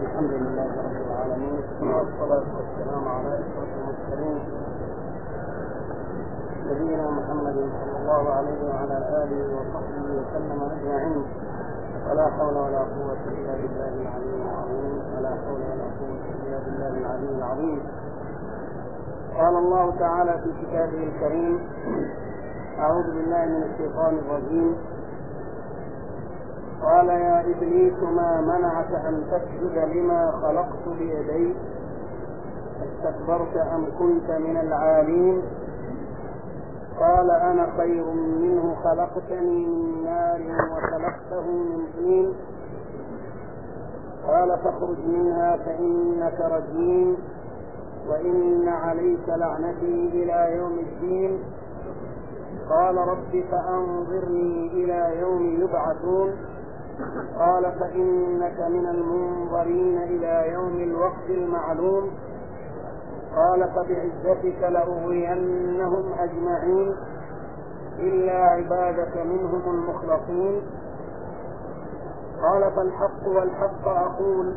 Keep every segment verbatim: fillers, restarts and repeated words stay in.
الحمد لله رب العالمين والصلاة والسلام على أشرف المرسلين نبينا محمد صلى الله عليه وعلى آله وصحبه وسلم أجمعين. ولا حول ولا قوة إلا بالله العلي العظيم ولا حول ولا قوة إلا بالله العلي العظيم. قال الله تعالى في كتابه الكريم: أعوذ بالله من الشيطان الرجيم. قال يا إبليس ما منعك أن تسجد لما خلقت بيدي استكبرت أم كنت من العالين؟ قال أنا خير منه خلقتني من نار وخلقته من طين. قال فاخرج منها فإنك رجيم وإن عليك لعنتي إلى يوم الدين. قال رب فأنظرني إلى يوم يبعثون. قال فإنك من المنظرين إلى يوم الوقت المعلوم. قال فبعزتك لأغوينهم أجمعين إلا عبادك منهم المخلصين. قال فالحق والحق أقول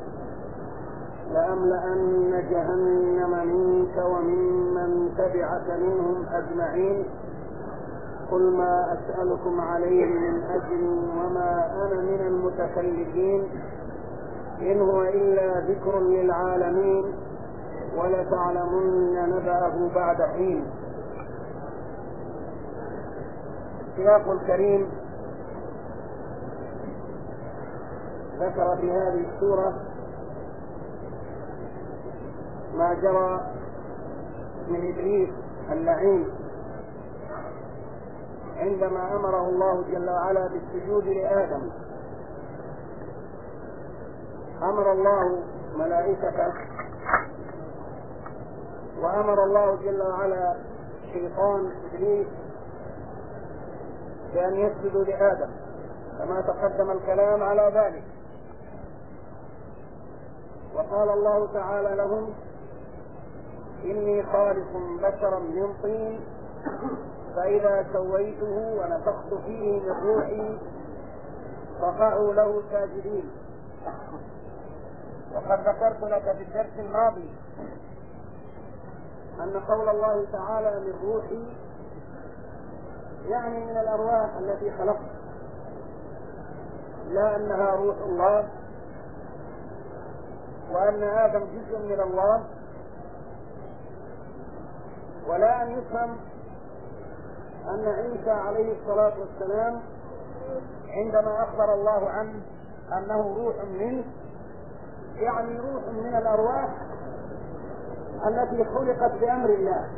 لأملأن جهنم منك وممن تبعك منهم أجمعين. قل ما أسألكم عليه من أجر وما أنا من المتكلفين إن هو إلا ذكر للعالمين ولتعلمن نبأه بعد حين. السياق الكريم ذكر في هذه السورة ما جرى من إبليس اللعين عندما أمره الله جل وعلا بالسجود لآدم. أمر الله ملائكته وأمر الله جل وعلا شيطان إبليس بأن يسجدوا لآدم كما تقدم الكلام على ذلك. وقال الله تعالى لهم: إني خالق بشرا من طين فإذا سويته ونفخت فيه من روحي فقعوا له ساجدين. وقد ذكرت لك في الدرس الماضي أن قول الله تعالى من روحي يعني من الأرواح التي خلقت، لا أنها روح الله وأن آدم جزء من الله، ولا أن يفهم أن عيسى عليه الصلاة والسلام عندما أخبر الله عنه أنه روح منه يعني روح من الأرواح التي خلقت بأمر الله.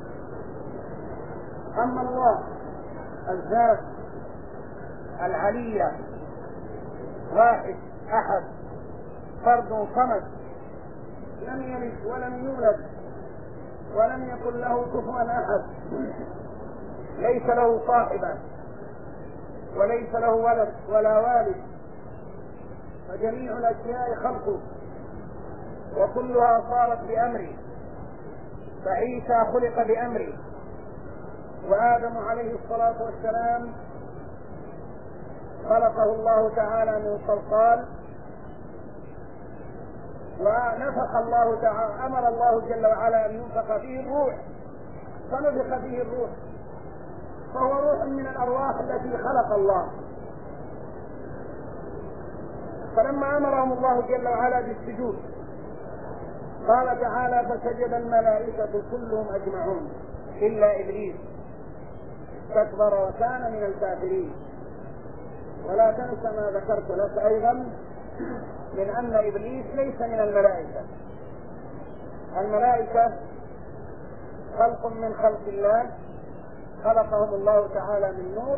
أما الله الذات العلية واحد أحد فرد صمد لم يلد ولم يولد ولم يكن له كفوا أحد، ليس له صاحبا وليس له ولد ولا والد، فجميع الأشياء خلقه وكلها صارت بأمره. فعيسى خلق بأمره، وآدم عليه الصلاة والسلام خلقه الله تعالى من صلصال، ونفخ الله تعالى أمر الله جل وعلا أن ينفخ فيه الروح فنفخ فيه الروح، فهو روح من الأرواح التي خلق الله. فلما أمرهم الله جل وعلا بالسجود قال تعالى: فسجد الملائكة كلهم أجمعون إلا إبليس استكبر وكان من الكافرين. ولا تنس ما ذكرت لك أيضا من أن إبليس ليس من الملائكة. الملائكة خلق من خلق الله خلقهم الله تعالى من نور.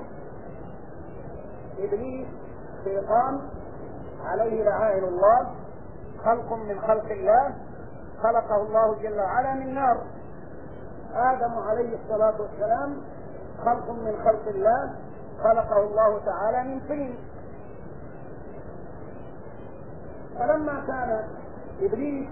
إبليس شيطان عليه لعائن الله خلق من خلق الله خلقه الله جل وعلا من نار. آدم عليه الصلاة والسلام خلق من خلق الله خلقه الله تعالى من طين. فلما كان إبليس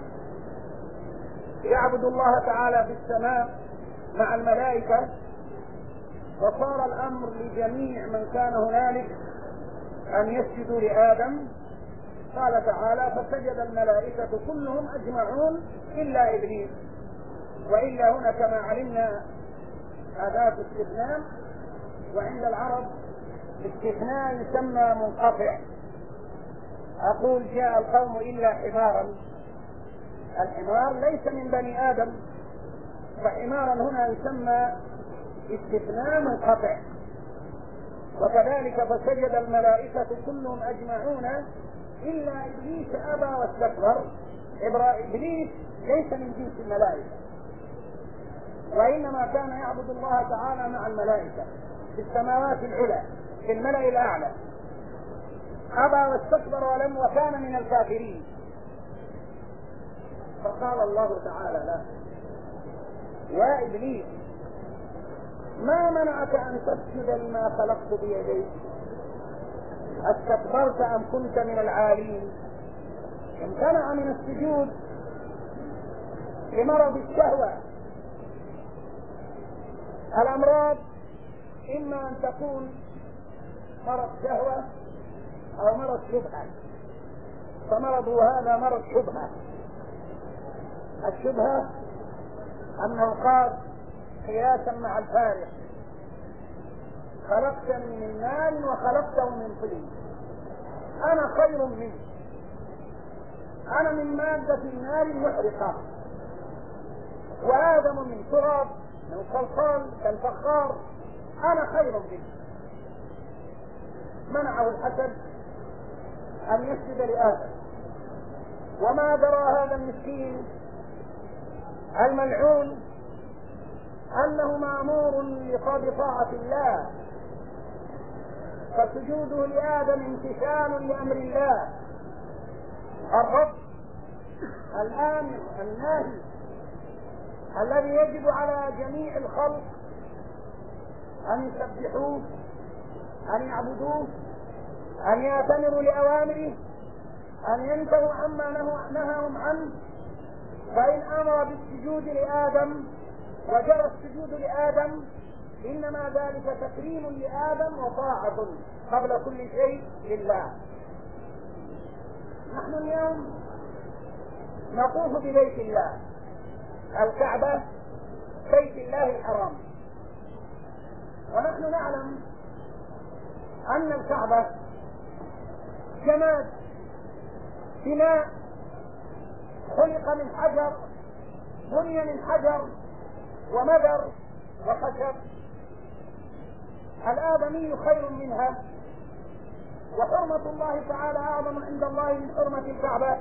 يعبد الله تعالى في السماء مع الملائكة وصار الأمر لجميع من كان هنالك أن يسجدوا لآدم، قال تعالى فسجد الملائكة كلهم أجمعون إلا إبليس. وإلا هنا كما علمنا أداة استثناء، وعند العرب الاستثناء يسمى منقطع. أقول جاء القوم إلا حمارا، الحمار ليس من بني آدم، فحمارا هنا يسمى استثناء منقطع. وكذلك فسجد الملائكة كلهم أجمعون إلا إبليس أبى واستكبر. إبليس ليس من جنس الملائكة، وإنما كان يعبد الله تعالى مع الملائكة في السماوات العلى في الملأ الأعلى. أبى واستكبر ولم وكان من الكافرين. فقال الله تعالى له يا إبليس ما منعك أن تسجد لما خلقت بيديك؟ استكبرت أم كنت من العالين؟ امتنع من السجود لمرض الشهوة. الأمراض إما أن تكون مرض شهوة أو مرض شبهة، فمرضه هذا مرض شبهة. الشبهة أنه قال قياسا مع الفارق خلقتني من نار وخلقته من طين، أنا خير منه، أنا من مادة النار المحرقة وآدم من تراب من صلصال كالفخار، أنا خير منه. منعه الحسد أن يسجد لآدم. وما درى هذا المسكين الملعون أنه مأمور بطاعة الله، فسجوده لآدم امتثال لأمر الله الرب الآمر الناهي الذي يجب على جميع الخلق أن يسبحوه، أن يعبدوه، أن يأتمروا لأوامره، أن ينتهوا عما نهاهم عنه. فإن أمر بالسجود لآدم وجرى السجود لآدم إنما ذلك تكريم لآدم وطاعة قبل كل شيء لله. نحن اليوم نطوف ببيت الله الكعبة، بيت الله الحرام، ونحن نعلم أن الكعبة جماد بناء خلق من حجر، بني من حجر ومدر وخشب. الآدمي خير منها، وحرمة الله تعالى أعظم عند الله من حرمة الكعبة.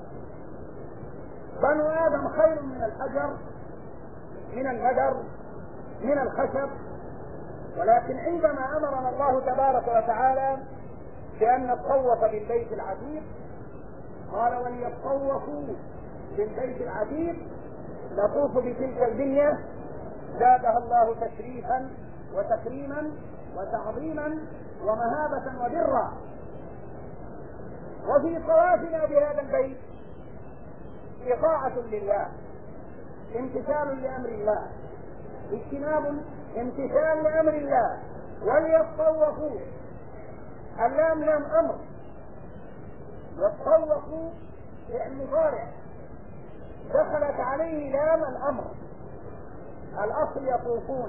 بنو آدم خير من الحجر، من المدر، من الخشب. ولكن عندما أمرنا الله تبارك وتعالى بأن نتطوف بالبيت العتيق قال وليطوفوا بالبيت العتيق، نطوف بتلك البنية زادها الله تشريفا وتكريما وتعظيما ومهابة وبرا. وفي طوافنا بهذا البيت إطاعة لله، امتثال لأمر الله، اجتناب امتثال لأمر الله. وليطوفوا، اللام لام أمر، يطوفوا فعل مضارع دخلت عليه لام الأمر. الأصل يطوفون،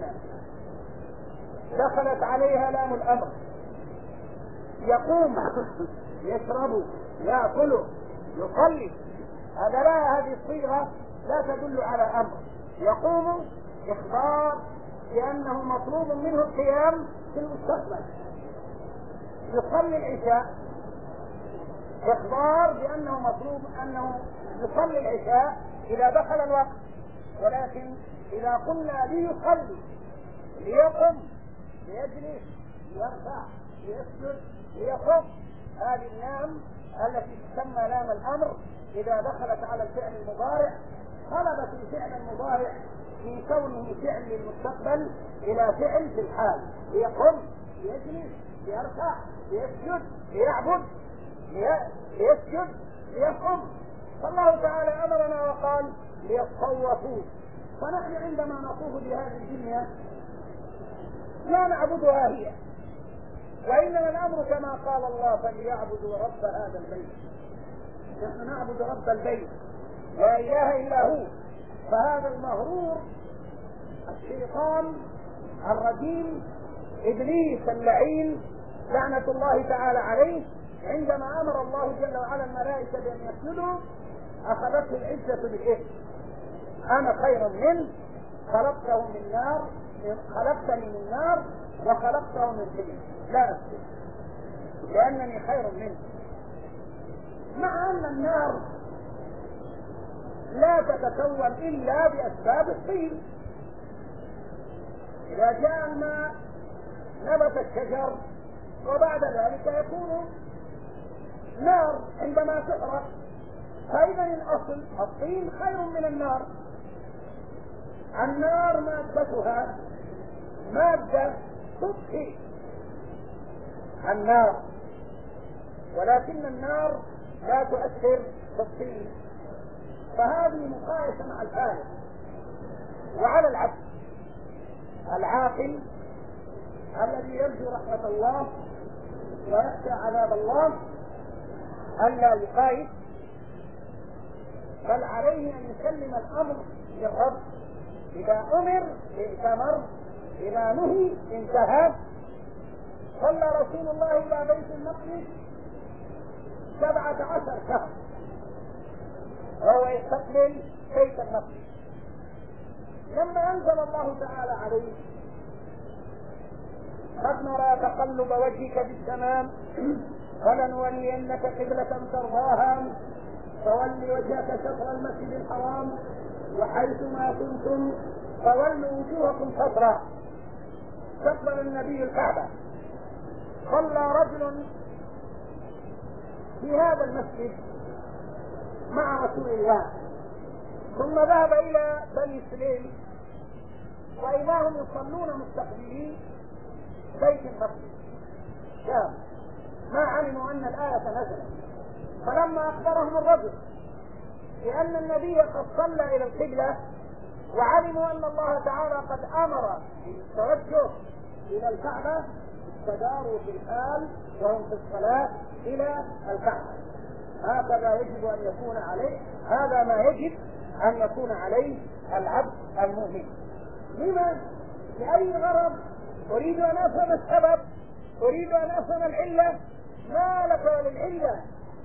دخلت عليها لام الأمر. يقوم، يشرب، يأكل، يصلي، هذا لا، هذه الصيغة لا تدل على أمر. يقوم إخبار بأنه مطلوب منه القيام في المستقبل. يصلي العشاء إخبار بأنه مطلوب أنه يصلي العشاء إذا دخل الوقت. ولكن إذا قلنا ليصلي، ليقم، ليجلس، ليرفع، ليسجد، ليقف، هذه اللام التي تسمى لام الأمر إذا دخلت على الفعل المضارع قلبت الفعل المضارع في كونه فعل للمستقبل إلى فعل في الحال. ليقم، ليجلس، ليرفع، ليسجد، ليعبد، ليسجد، ليقم. فالله تعالى أمرنا وقال ليطوفوا. فنحن عندما نطوف بهذه الدنيا لا نعبدها هي، وإنما الأمر كما قال الله فليعبدوا رب هذا البيت. نحن نعبد رب البيت لا اله الا هو. فهذا المغرور الشيطان الرجيم ابليس اللعين لعنة الله تعالى عليه، عندما امر الله جل وعلا الملائكة بان يسجدوا اخذته العزة بالاثم. انا خير منه، خلقته من نار خلقتني من نار وخلقته من طين، لا اسجد لانني خير منه. مع ان النار لا تتكون الا باسباب الطين. اذا جاء الماء نبت الشجر وبعد ذلك يكون نار عندما تحرق. فاذا الاصل الطين خير من النار. النار مادتها مادة تطفئ النار، ولكن النار لا تؤثر في الطين. فهذه مقايسة مع الآية. وعلى العبد العاقل الذي يرجو رحمة الله ويخشى عذاب الله ألا يقايس، بل عليه أن يسلم الأمر للرب. إذا أمر ائتمر، إذا نهي انتهى. صلى رسول الله إلى بيت المقدس سبعة عشر شهر وهو يستقبل بيت المقدس. لما أنزل الله تعالى عليه قد نرى تقلب وجهك في السماء فلنولينك قبلة ترضاها فول وجهك شطر المسجد الحرام وحيث ما كنتم فولوا وجوهكم شطرا. استقبل النبي الكعبة. صلى رجل في هذا المسجد مع رسول الله، ثم ذهب الى بني سليم واذا هم يصلون مستقبلين بيت المقدس. شام ما علموا ان الايه نزلت. فلما اخبرهم الرجل بان النبي قد صلى الى القبله وعلموا ان الله تعالى قد امر بالتوجه الى الكعبه استداروا في الحال وهم في الصلاه الى الكعبه. هكذا يجب ان يكون عليه، هذا ما يجب ان يكون عليه العبد المؤمن. لما؟ لاي غرض؟ اريد ان افهم السبب، اريد ان افهم العله. ما لك وللعله؟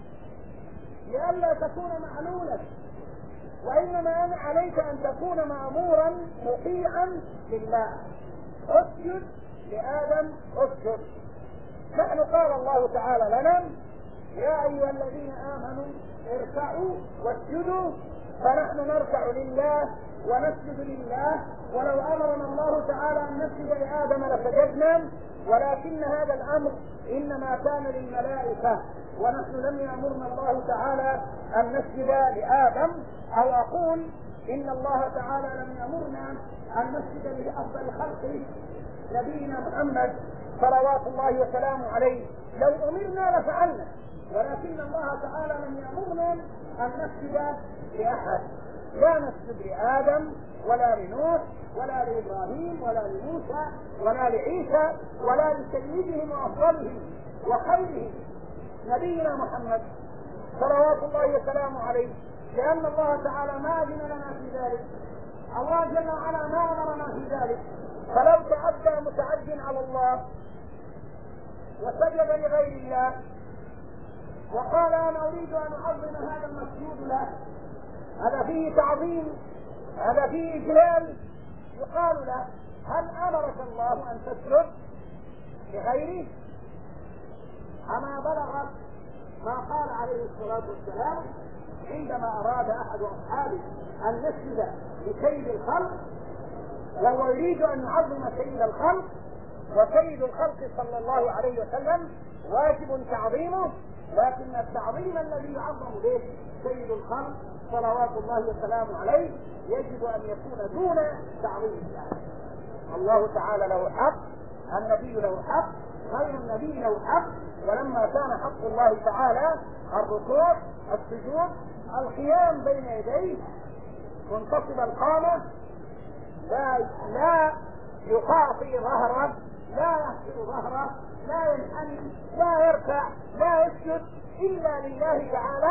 لئلا تكون معلولا، وانما عليك ان تكون مامورا مطيعا لله. اسجد لادم اسجد. نحن قال الله تعالى لنا يا ايها الذين امنوا اركعوا واسجدوا، فنحن نركع لله ونسجد لله. ولو امرنا الله تعالى ان نسجد لادم لسجدنا، ولكن هذا الامر انما كان للملائكه، ونحن لم يامرنا الله تعالى ان نسجد لادم. او اقول ان الله تعالى لم يامرنا ان نسجد لافضل خلقه نبينا محمد صلوات الله وسلامه عليه. لو امرنا لفعلنا، ولكن الله تعالى لم يامرنا ان نسجد لاحد. لا نسجد لادم ولا لنوح ولا لابراهيم ولا لموسى ولا لعيسى ولا لسيدهم وافضلهم وخيرهم نبينا محمد صلوات الله وسلامه عليه، لان الله تعالى ما اذن لنا في ذلك. الله جل وعلا ما امرنا في ذلك. فلو تعدى متعد على الله وسجد لغير الله وقال انا اريد ان اعظم هذا المسجود له، هذا فيه تعظيم، هذا فيه اجلال. يقال له هل امرك الله ان تسجد لغيره؟ اما بلغت ما قال عليه الصلاه والسلام عندما اراد احد اصحابه ان يسجد لسيد الخلق وهو يريد ان يعظم سيد الخلق، وسيد الخلق صلى الله عليه وسلم واجب تعظيمه، لكن التعظيم الذي يعظم به سيد الخلق صلوات الله وسلامه عليه يجب ان يكون دون تعظيم الله. الله تعالى له حق، النبي له حق، غير النبي له حق. ولما كان حق الله تعالى الركوع، السجود، القيام بين يديه منتصب القامه، لا لا يقاطع ظهره، لا يحفر ظهره، لا ينحني، لا يركع، لا يسجد الا لله تعالى،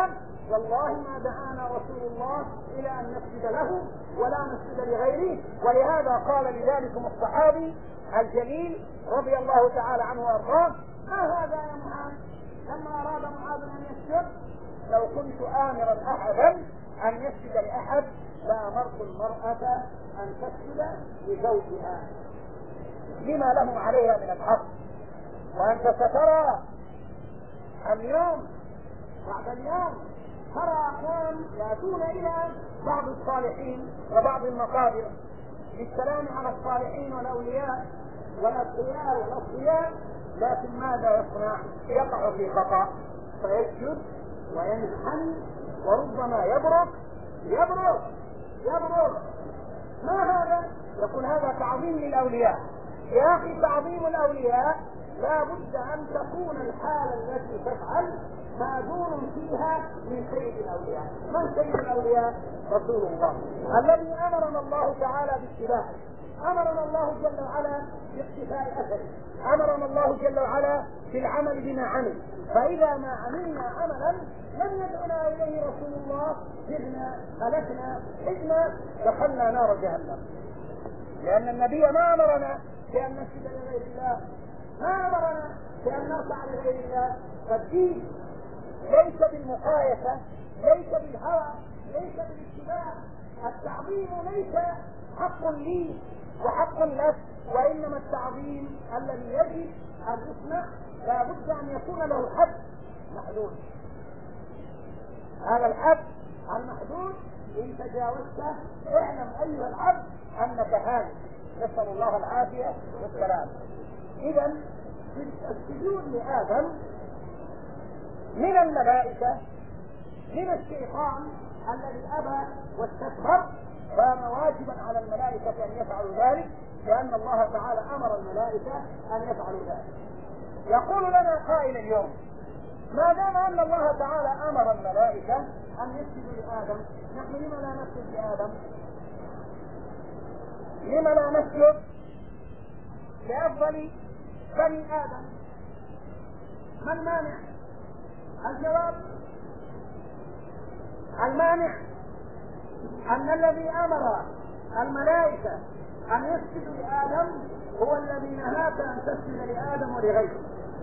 والله ما دعانا رسول الله الى ان نسجد له ولا نسجد لغيره. ولهذا قال لذلكم الصحابي الجليل رضي الله تعالى عنه وارضاه: ما هذا يا معاذ؟ لما اراد معاذ ان يسجد: لو كنت امرا احدا ان يسجد لاحد لامرت المراه ان تسجد لزوجها لما لهم عليها من الحق. وانت سترى اليوم بعد اليوم ترى اقوام ياتون الى بعض الصالحين وبعض المقابر للسلام على الصالحين والاولياء والاتقياء والاصفياء، لكن ماذا يصنع؟ يقع في خطا فيسجد وينحني وربما يبرك يبرك يبرك ما هذا؟ يقول هذا تعظيم للاولياء. يا اخي تعظيم الاولياء لا بد ان تكون الحالة التي تفعل ماذون فيها من سيد الاولياء. من سيد الاولياء؟ رسول الله الذي امرنا الله تعالى باتباعه، امرنا الله جل وعلا باقتفاء اثره، امرنا الله جل وعلا بالعمل بما عمل. فاذا ما عملنا عملا لم يدعنا اليه رسول الله سرنا هلكنا حزنا دخلنا نار جهنم. لان النبي ما امرنا بان نسجد لغير الله، ما امرنا بان نرفع لغير الله. فالدين ليس بالمقايسه، ليس بالهوى، ليس بالاتباع. التعظيم ليس حق لي وحق لك، وانما التعظيم الذي يجب ان يسمع لا بد ان يكون له حد محدود. هذا الحد المحدود ان تجاوزته اعلم ايها العبد انك هالك، نسال الله العافيه والسلام. اذا السجود لادم من الملائكه، من الشيطان الذي ابى واستكبر، كان واجبا على الملائكه ان يفعلوا ذلك، لان الله تعالى امر الملائكه ان يفعلوا ذلك. يقول لنا قائل اليوم: ما دام ان الله تعالى امر الملائكه ان يسجدوا لادم، نحن لما لا نسجد لادم؟ لما لا نسجد لافضل بني ادم؟ ما المانع؟ الجواب: المانع ان الذي امر الملائكه ان يسجدوا لادم هو الذي نهاك ان تسجد لادم ولغيره،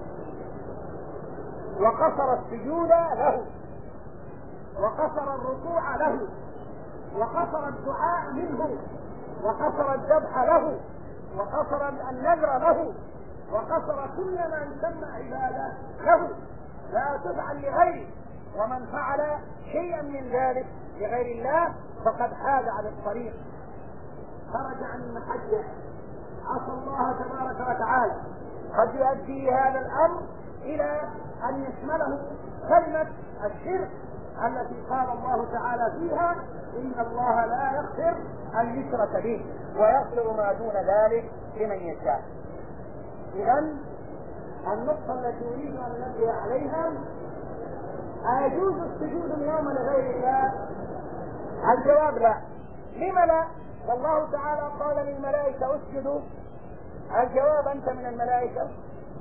وقصر السجود له، وقصر الركوع له، وقصر الدعاء منه، وقصر الذبح له، وقصر النذر له، وقصر كل ما يسمى عباده له، لا تفعل لغيره. ومن فعل شيئا من ذلك لغير الله فقد حاد عن الطريق، خرج عن المحجة، عصى الله تبارك وتعالى. قد يؤدي هذا الامر الى ان يشمله كلمة الشرك التي قال الله تعالى فيها: ان الله لا يغفر ان يشرك به ويغفر ما دون ذلك لمن يشاء. اذا النقطة التي اريد ان ننبه عليها: أيجوز السجود اليوم لغير الله؟ الجواب: لا. لم لا؟ والله تعالى قال للملائكة اسجدوا. الجواب: أنت من الملائكة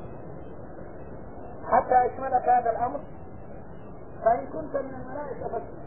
حتى يشملك هذا الأمر، فإن كنت من الملائكة فاسجد،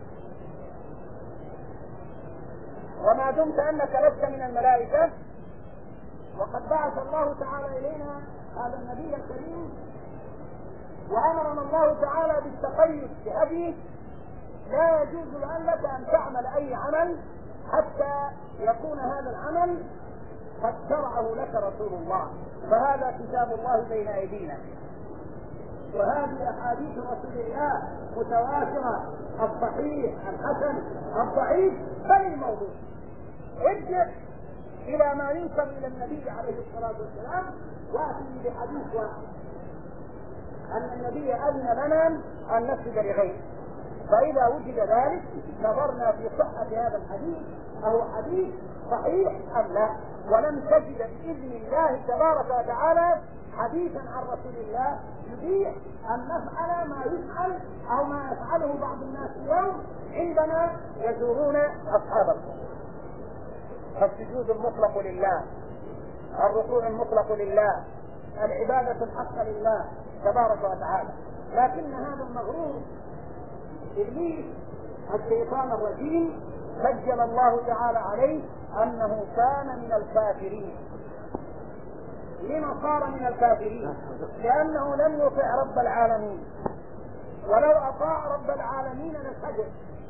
وما دمت أنك لست من الملائكة وقد بعث الله تعالى إلينا هذا النبي الكريم وأمرنا الله تعالى بالتقيد بهديه، لا يجوز لك أن تعمل أي عمل حتى يكون هذا العمل قد شرعه لك رسول الله. فهذا كتاب الله بين أيدينا، وهذه أحاديث رسول الله متواترة، الصحيح الحسن الضعيف بل الموضوع. ارجع إلى ما ينسب إلى النبي عليه الصلاة والسلام وأتي بحديث واحد أن النبي أذن لنا أن نسجد لغيره. فإذا وجد ذلك نظرنا في صحة هذا الحديث، أو حديث صحيح أم لا، ولم تجد بإذن الله تبارك وتعالى حديثا عن رسول الله يبيح أن نفعل ما يفعل أو ما يفعله بعض الناس اليوم عندما يزورون أصحاب القبور. فالسجود المطلق لله، الركوع المطلق لله، العبادة الحق لله تبارك وتعالى. لكن هذا المغرور إبليس الشيطان الرجيم سجل الله تعالى عليه أنه كان من الكافرين. لما صار من الكافرين؟ لأنه لم يطع رب العالمين، ولو أطاع رب العالمين لسجد.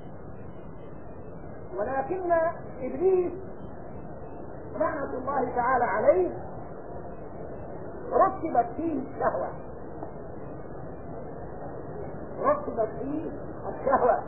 ولكن إبليس لعنة الله تعالى عليه ركبت فيه الشهوة، ركبت فيه الشهوة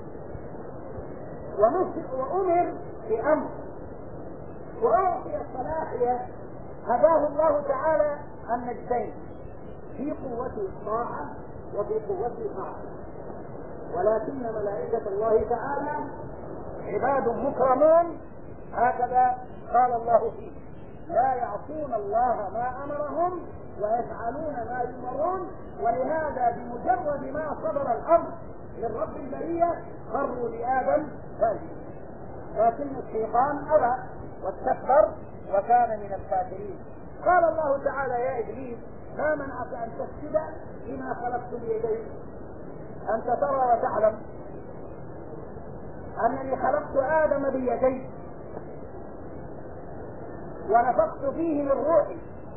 وأمر بأمر وأعطي الصلاحية، هداه الله تعالى النجدين في قوة الطاعة وفي قوة المعصية. ولكن ملائكة الله تعالى عباد مكرمون، هكذا قال الله فيه: لا يعصون الله ما أمرهم ويفعلون ما يؤمرون. ولهذا بمجرد ما صدر الأمر من رب البرية خروا لآدم ساجدين، لكن الشيطان أبى واستكبر وكان من الكافرين. قال الله تعالى: يا إبليس ما منعك أن تسجد لما خلقت بيدي؟ أنت ترى وتعلم أنني خلقت آدم بيدي ونفخت فيه من روحي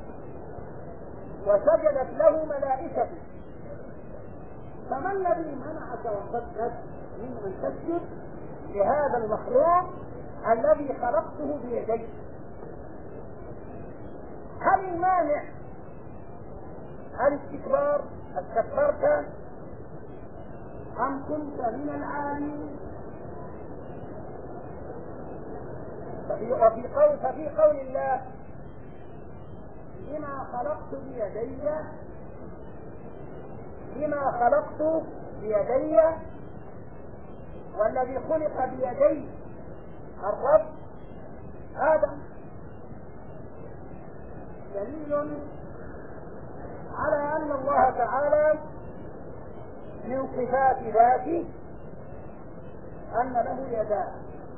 وسجدت له ملائكتي، فما الذي منعك وصدت من أن تسجد لهذا المخلوق الذي خلقته بيدي؟ هل المانع الاستكبار؟ استكبرت أم كنت من العالمين؟ وفي قول ففي قول الله: لما خلقت بيدي، لما خلقت بيدي، والذي خلق بيدي الرب آدم، دليل على أن الله تعالى من صفات ذاته أن له يدان،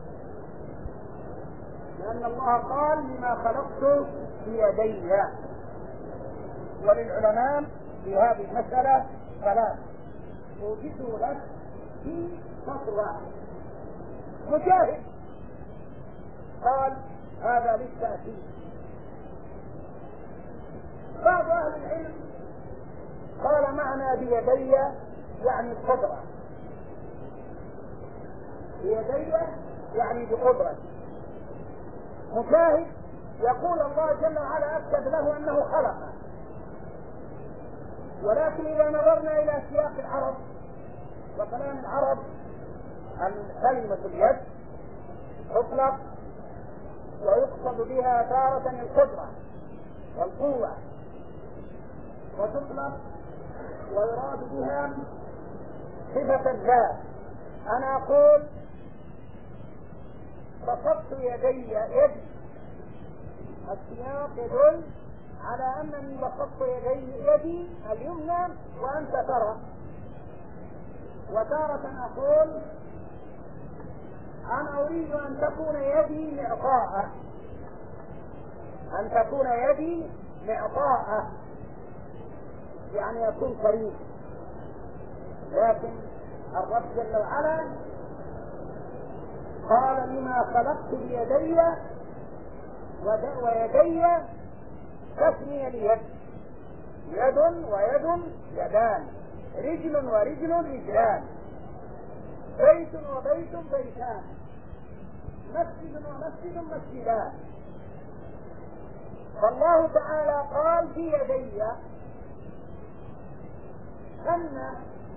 لأن الله قال: لما خلقت بيدي. وللعلماء في هذه المسألة ثلاث أوجدوا لك في سطر واحد. مجاهد قال: هذا للتأكيد. بعض أهل العلم قال: معنى بيدي يعني القدرة، بيدي يعني بقدرة. مجاهد يقول: الله جل وعلا أكد له أنه خلق. ولكن إذا نظرنا إلى سياق العرب وكلام العرب، كلمة اليد تطلق ويقصد بها تارة القدرة والقوة، وتطلق ويراد بها صفة الذات. أنا أقول: بسطت يدي يدي، السياق يدل على أنني بسطت يدي يدي اليمنى وأنت ترى. وتارة أقول: أنا أريد أن تكون يدي معطاءة، أن تكون يدي معطاءة يعني يكون كريم. لكن الرب جل وعلا قال: لما خلقت بيدي، ويدي تسمية اليد، يد ويد يدان، رجل ورجل رجلان، بيت وبيت بيتان، مسجد ومسجد مسجدان. فالله تعالى قال: في يدي، أن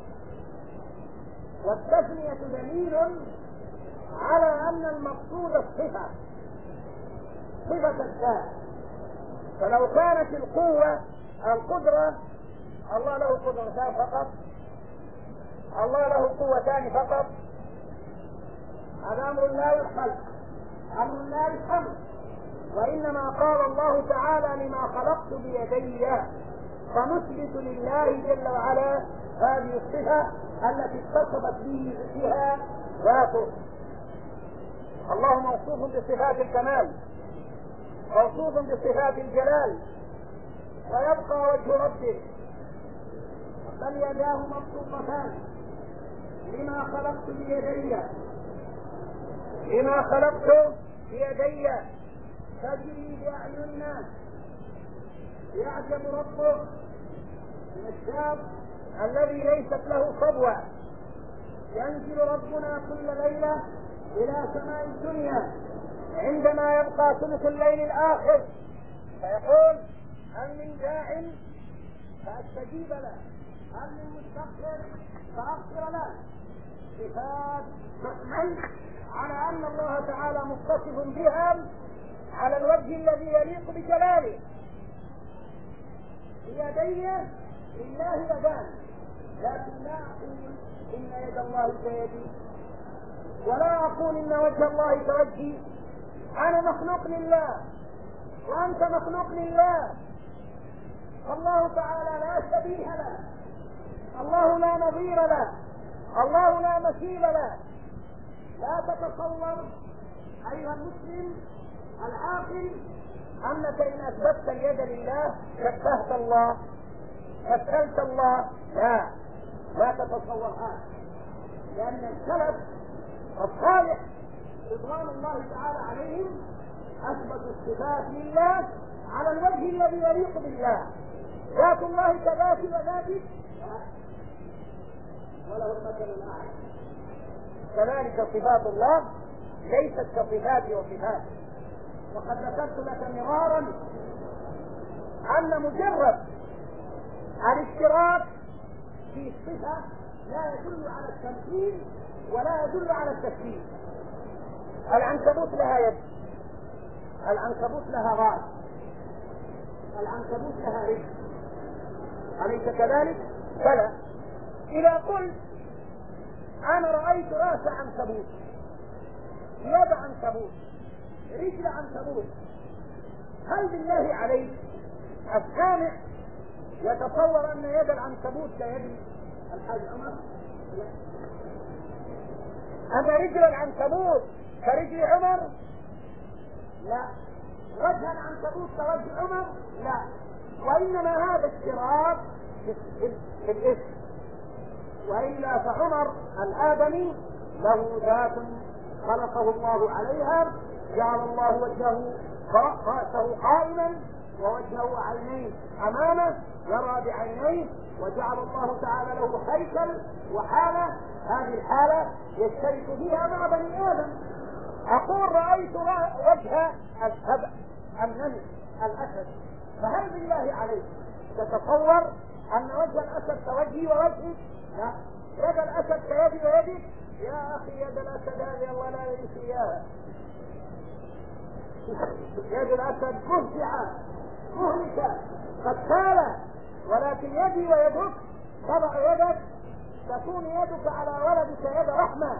والتسمية دليل على أن المقصود الصفة، صفة الذات. فلو كانت القوة القدرة، الله له قدرتان فقط، الله له قوتان فقط، هذا أمر لا يحمل، أمر لا يحمل. وإنما قال الله تعالى: لما خلقت بيدي، فنثبت لله جل وعلا هذه الصفة التي اتصفت به بها ذاته. الله موصوف بصفات الكمال، موصوف بصفات الجلال، ويبقى وجه ربه بل يداه مبسوطتان لما خلقت بيدي لما خلقت بيدي تجري بأعيننا. يعجب ربه من الشاب الذي ليست له صبوة. ينزل ربنا كل ليلة إلى سماء الدنيا عندما يبقى ثلث الليل الآخر فيقول هل من داع فأستجيب له، هل من مستغفر فأغفر له. صفات تحمل على أن الله تعالى متصف بها على الوجه الذي يليق بجلاله. بيدي لله يدان، لكن لا أقول إن يد الله كيدي، ولا أقول إن وجه الله كوجهي. أنا مخلوق لله وأنت مخلوق لله. الله تعالى لا شبيه له، الله لا نظير له، الله لا مثيل له. لا تتصور أيها المسلم العاقل أنك إن أثبتت اليد لله شبهت الله مثلت الله. لا لا تتصور هذا، لأن السلف الصالح رضوان الله تعالى عليهم أثبتوا الصفات لله على الوجه الذي يليق بالله. ذات الله كذات وذاتك وله المثل الأعلى. كذلك صفات الله ليست كصفاتي وصفاتي. وقد ذكرت لك مرارا أن مجرد الاشتراك في الصفة لا يدل على التمثيل ولا يدل على التشبيه. العنكبوت لها يد، العنكبوت لها راس، العنكبوت لها رجل، أليس كذلك؟ بلى. إذا قلت أنا رأيت رأس عنكبوت، يد عنكبوت، رجل عنكبوت، هل بالله عليك السامع يتصور أن يد العنكبوت كيد الحاج عمر؟ لا. أما رجل العنكبوت كرجل عمر؟ لا. وجه العنكبوت كوجه عمر؟ لا. وإنما هذا اشتراك في الاسم، وإلا فعمر الآدمي له ذات خلقه الله عليها، جعل الله وجهه رأسه قائما ووجهه عينيه أمامه يرى بعينيه، وجعل الله تعالى له هيكل وحالة. هذه الحالة يشترك فيها مع بني آدم. أقول رأيت وجه السبع النمر الأسد، فهل بالله عليك تتصور أن وجه الأسد كوجهي ووجهي؟ لا. يد الأسد كيدي ويدك؟ يا أخي يد الأسد هذه الله لا يرث إياها. يد الأسد مهجعة مهلكة قتالة، ولكن يدي ويدك تضع يدك تكون يدك على ولدك يد رحمة،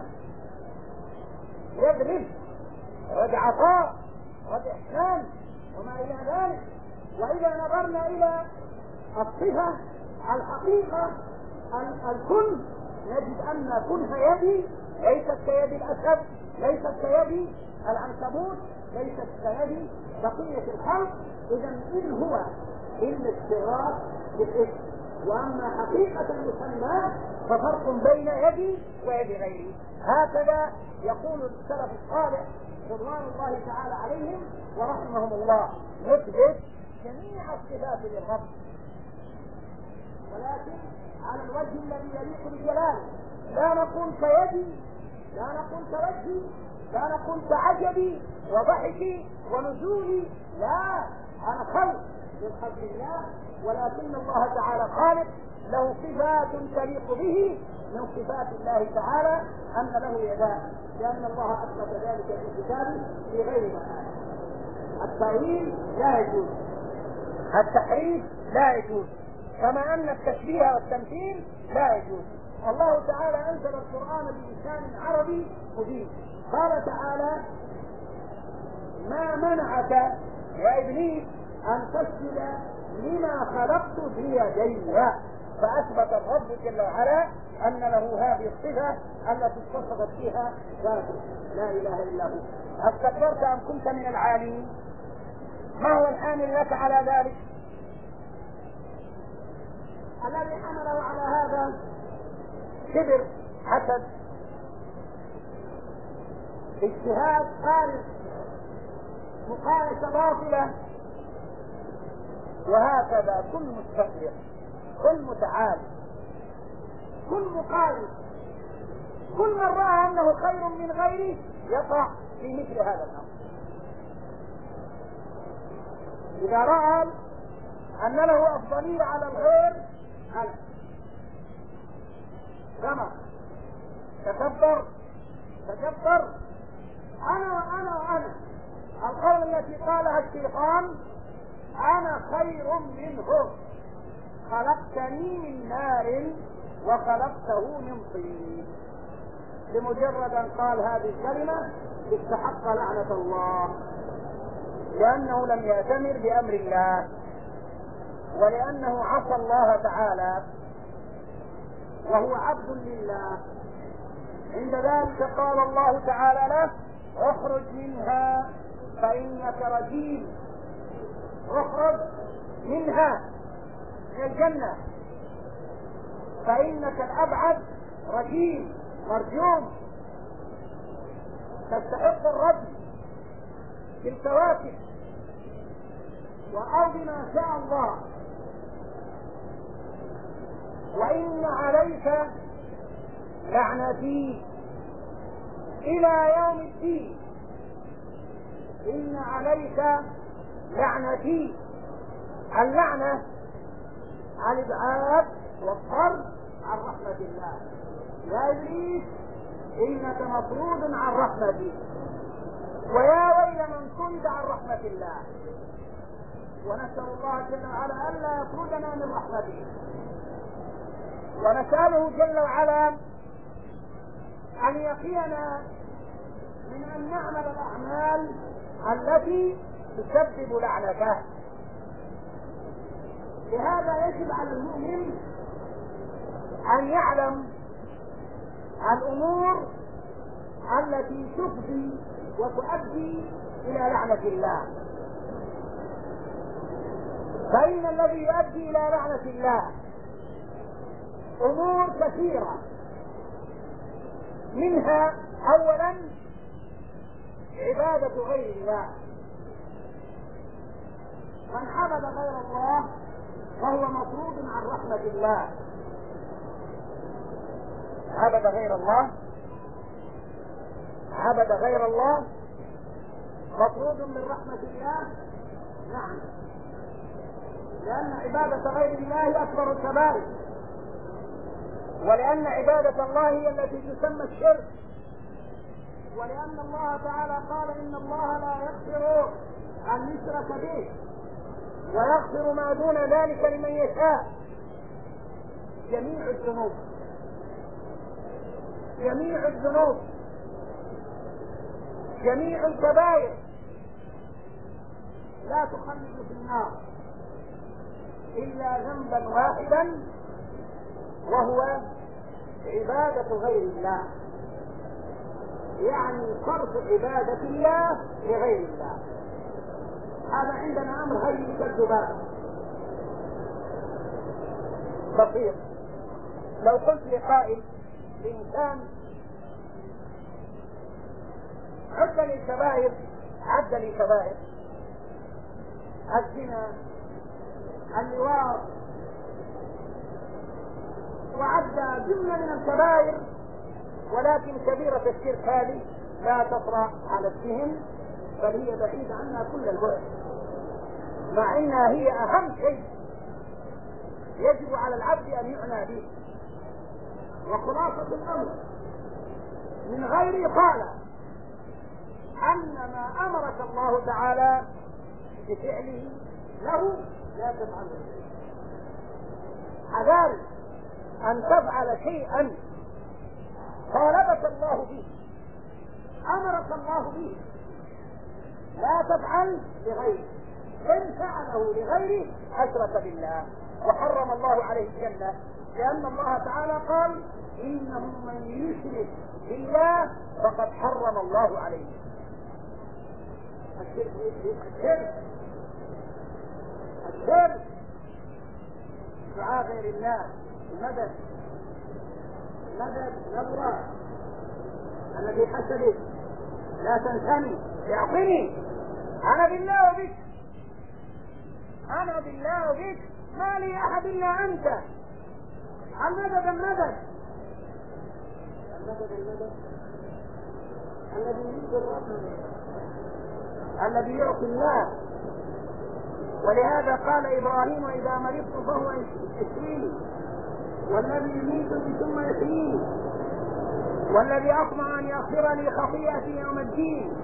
يد رزق، يد عطاء، يد إحسان وما إلى ذلك. وإذا نظرنا إلى الصفة الحقيقة الكن نجد أن كنها يدي ليست كيد الأسد، ليست كيد العنكبوت، ليست كيد بقية الخلق. إذا إن هو إلا اشتراك بالاسم، وأما حقيقة المسمى ففرق بين يدي ويد غيري. هكذا يقول السلف الصالح رضوان الله تعالى عليهم ورحمهم الله، نثبت جميع الصفات للرب ولكن على الوجه الذي يليق بجلاله. لا نقول كيدي، لا نقول كوجهي، لا نقول كعجبي وضحكي ونزولي، لا. أنا خلق من خلق الله، ولكن الله تعالى خالق له صفات تليق به. من صفات الله تعالى أن له يدان، لأن الله أثبت ذلك في كتابه في غير مكان. التأويل لا يجوز، التحريف لا يجوز، كما أن التشبيه والتمثيل لا يجوز. الله تعالى أنزل القرآن بلسان عربي مبين. قال تعالى ما منعك يا إبليس أن تسجد لما خلقت بيدي، فأثبت الرب جل وعلا أن له هذه الصفة التي اتصفت فيها ذاته. لا إله إلا هو. استكبرت أم كنت من العالين؟ ما هو الحامل لك على ذلك؟ الذي حمله على هذا كبر حسد، اجتهاد خارج، مقايسة باطلة. وهكذا كل مستكبر، كل متعال، كل مقارن، كل من رأى أنه خير من غيره يقع في مثل هذا الأمر. إذا رأى أن له أفضلية على الغير هلك، كما تكبر تكبر أنا وأنا وأنا. القول التي قالها الشيطان أنا خير منه، خلقتني من نار وخلقته من طين. لمجرد أن قال هذه الكلمة استحق لعنة الله، لأنه لم يأتمر بأمر الله، ولأنه عصى الله تعالى وهو عبد لله. عند ذلك قال الله تعالى له اخرج منها فإنك رجيم. اخرج منها، من الجنة، فإنك الأبعد رجيم مرجوم، تستحق الرجم بالكواكب أو بما شاء الله. وإن عليك لعنتي إلى يوم الدين. إن عليك لعنتي، اللعنة على الإبعاد والطرد عن رحمة الله. يا إبليس إنك مطرود عن رحمتي، ويا ويل من طرد عن رحمة الله. ونسأل الله جل وعلا ألا يطردنا من رحمته، ونسأله جل وعلا أن يقينا من أن نعمل الأعمال التي تسبب لعنته. لهذا يجب على المؤمن أن يعلم الأمور التي تفضي وتؤدي إلى لعنة الله، فإن الذي يؤدي إلى لعنة الله أمور كثيرة. منها أولا عبادة غير الله. من عبد غير الله وهو مطرود عن رحمة الله. عبد غير الله عبد غير الله مطرود من رحمة الله. نعم، لأن عبادة غير الله أكبر الكبائر، ولأن عبادة الله هي التي تسمى الشرك، ولأن الله تعالى قال إن الله لا يغفر أن يشرك به ويغفر ما دون ذلك لمن يشاء. جميع الذنوب جميع الذنوب جميع الكبائر لا تخلد في النار إلا ذنبا واحدا، وهو عبادة غير الله، يعني صرف عبادة الله لغير الله. هذا عندنا أمر هين كالذباب بسيط. لو قلت لقائل إنسان عد للكبائر عد للكبائر الزنا، اللواط، وعد جملة من الكبائر، ولكن كبيرة الشرك هذه لا تطرأ على الذهن، بل هي بعيدة عنها كل البعد، مع انها هي اهم شيء يجب على العبد ان يعنى به. وخلاصة الامر من غير قال ان ما امرك الله تعالى بفعله له لا تفعله. حذار ان تفعل شيئا طالبك الله به، امرك الله به، لا تفعل لغيره. إن فعله لغيره أشرك بالله وحرم الله عليه الجنة، لأن الله تعالى قال إنه من يشرك بالله فقد حرم الله عليه. الشرك الشرك الشرك دعاء غير الله، المدد، مدد نظرة أنا في حسدك لا تنسني اعطني أنا بالله وبك أنا بالله وبك ما لي أحد إلا أنت المدد المدد المدد المدد الذي يريد الرب الذي يعطي الله. ولهذا قال إبراهيم إذا مرضت فهو يشفيني والذي يميتني ثم يحييني والذي أطمع أن يغفر لي خطيئتي يوم الدين.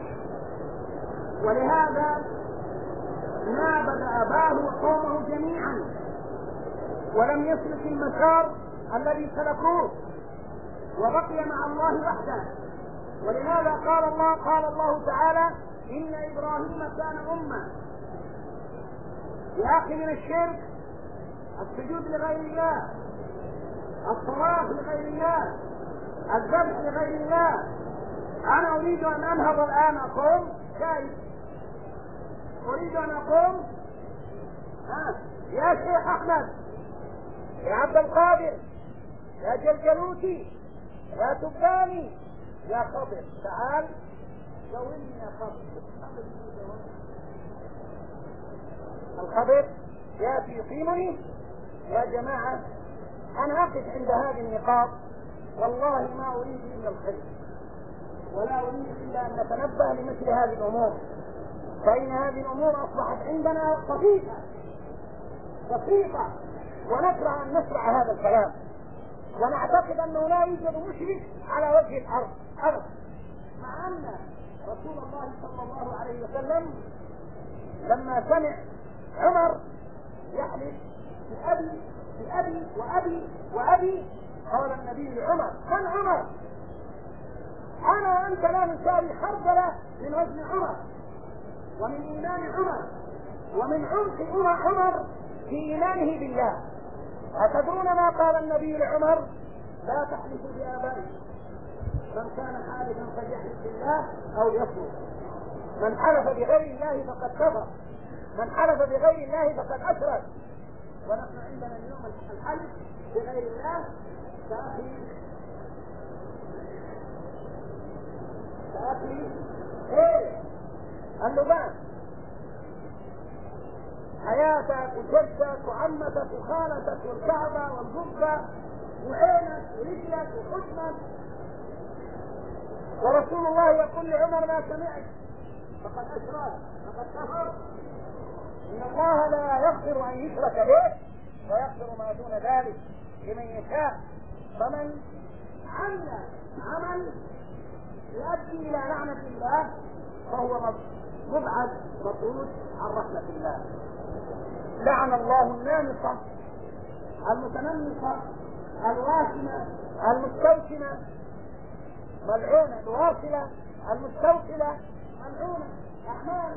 ولهذا نابذ أباه وقومه جميعا ولم يسلك المسار الذي سلكوه وبقي مع الله وحده. ولهذا قال الله قال الله تعالى إن إبراهيم كان أمة. يا أخي من الشرك السجود لغير الله، الصلاة لغير الله، الذبح لغير الله. أنا أريد أن أنهض الآن أقوم كيف؟ أريد أن أقوم ها يا شيخ أحمد يا عبد القادر يا جلجلوتي يا تباني يا خضر تعال جاوبني يا خضر. الخضر يأتي يقيمني. يا جماعة أنا أقف عند هذه النقاط والله ما أريد إلا الخير ولا أريد إلا أن نتنبه لمثل هذه الأمور، فإن هذه الأمور أصبحت عندنا طفيفة طفيفة ونكره أن نسمع هذا الكلام ونعتقد أنه لا يوجد مشرك على وجه الأرض أبدا، مع أن رسول الله صلى الله عليه وسلم لما سمع عمر يحلف بأبي بأبي وأبي وأبي قال النبي لعمر من عمر؟ أنا وأنت لا نساوي خردلة من وزن عمر ومن إيمان عمر ومن عمق عمر في إيمانه بالله. أتدرون ما قال النبي لعمر؟ لا تحلفوا بآبائكم، من كان حالفا فليحلف بالله أو يصمت، من حلف بغير الله فقد كفر، من حلف بغير الله فقد أشرك. ونحن عندنا اليوم الحلف بغير الله كأخي كأخي ايه اللبان، حياتك وجدك وعمتك وخالتك والكعبة والجبة وعينك ورجلك وحضنك. ورسول الله يقول لعمر ما سمعت فقد أشرك فقد كفر. إن الله لا يغفر أن يشرك به ويغفر ما دون ذلك لمن يشاء. فمن عمل عمل يؤدي إلى لعنة الله فهو مبعد مطرود عن رحمة الله. لعن الله النامصة المتنمصة الواشمة المستوشمة ملعونة، الواصلة المستوصلة ملعونة. أعمال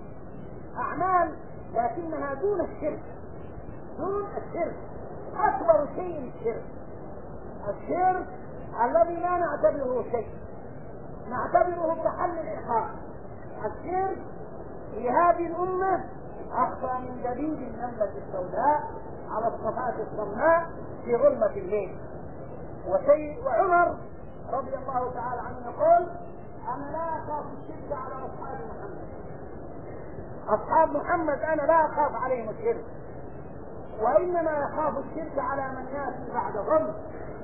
أعمال لكنها دون الشرك، دون الشرك. أكبر شيء الشرك، الشرك الذي لا نعتبره شيء، نعتبره كحل العقاب. الشرك في هذه الأمة أخفى من دبيب النملة السوداء على الصفات الصماء في ظلمة الليل. وشيء وعمر رضي الله تعالى عنه يقول أنا لا أخاف الشرك على أصحاب محمد، أصحاب محمد أنا لا أخاف عليهم الشرك، وإنما يخاف الشرك على من يأتي بعد ظلم.